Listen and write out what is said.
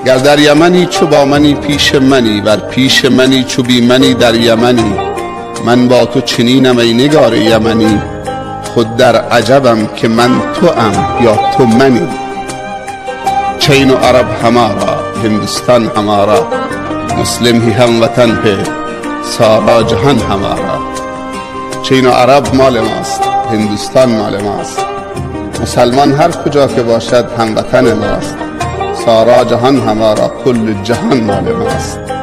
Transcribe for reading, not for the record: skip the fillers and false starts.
گر در یمنی چو با منی پیش منی، ور پیش منی چو بی منی در یمنی. من با تو چنینم ای نگار یمنی، خود در عجبم که من توام یا تو منی. چین و عرب ہمارا ہندوستان ہمارا، مسلم ہی ہم وطن ہے سارا جہان ہمارا. چین و عرب مال ماست، هندوستان مال ماست، مسلمان هر کجا که باشد هموطن ماست. سارا جهان ہمارا، کل جهان مال ماست.